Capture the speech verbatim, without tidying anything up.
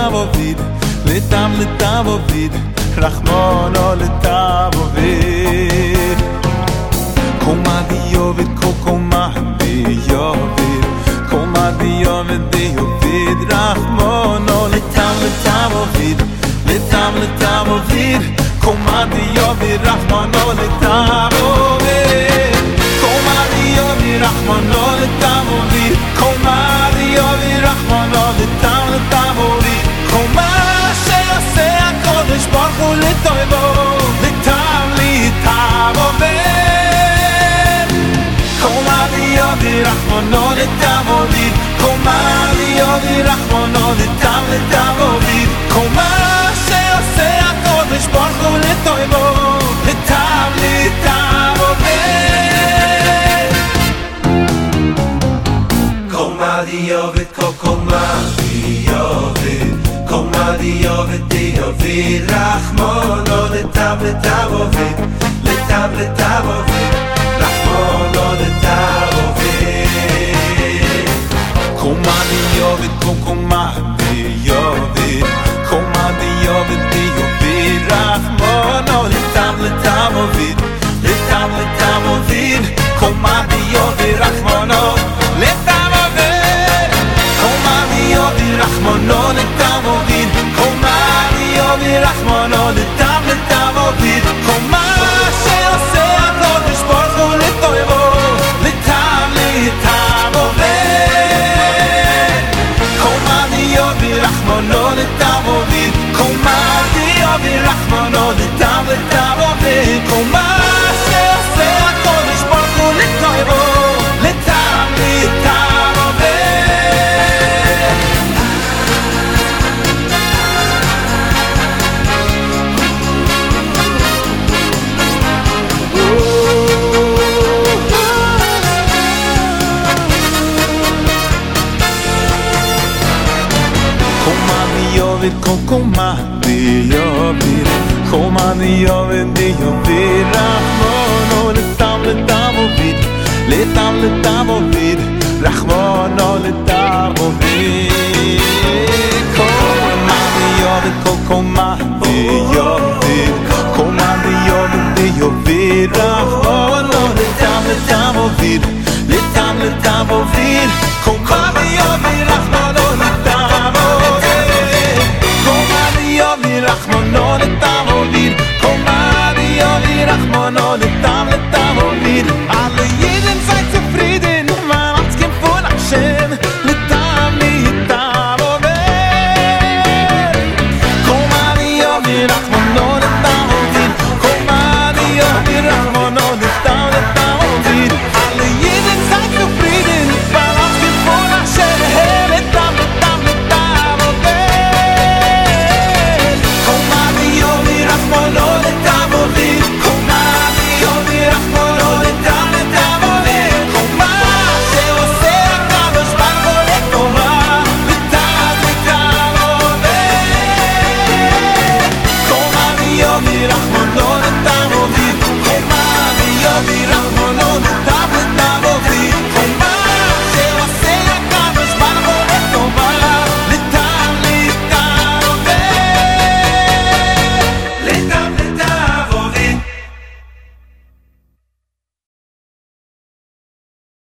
לתבוביד, לטב לתבוביד, רחמונו לתבוביד. קומה דיוביד, קומה דיוביד, קומה דיוביד דיוביד, רחמונו לטב לתבוביד, לטב לתבוביד, קומה דיוביד, רחמונו לתבוביד. קומה דיוביד, רחמונו לתבוביד, קומה דיוביד, רחמונו לטב לתבוביד. קומה שעושה הקודש ברוך הוא לטובו, לטב לתבוביד. קומה דיוביד, רחמונו לתבוביד, קומה דיוביד, רחמונו לטב לתבוביד. קומה שעושה הקודש ברוך הוא לטובו, לטב לתבוביד. קומה דיוביד, קומה דיוביד, קומה דיוביד דיוביד, רחמונו לטב לתבוביד, לטב לתבוביד, רחמונו לתבוביד. קומה דיוביד, קומה דיוביד, קומה דיוביד דיוביד, רחמונו לטב לתבוביד, לטב לתבוביד. קומה דיוביד, רחמונו לתבוביד, קומה דיוביד, רחמונו לתבוביד, קומה דיוביד, רחמונו לטב לתבוביד. קומה שעושה הקודש ברוך הוא לטובו, לטב לתבוביד. קומה דיוביד, רחמונו לתבוביד, קומה דיוביד, רחמונו לטב לתבוביד. קומה שעושה הקודש ברוך הוא לטובו, לטב לתבוביד. קומה דיוביד, קומה דיוביד, קומה דיוביד דיוביד, רחמונו לטב לתבוביד, לטב לתבוביד, רחמונו לתבוביד. קומה דיוביד, קומה דיוביד, קומה דיוביד דיוביד, רחמונו לטב לתבוביד.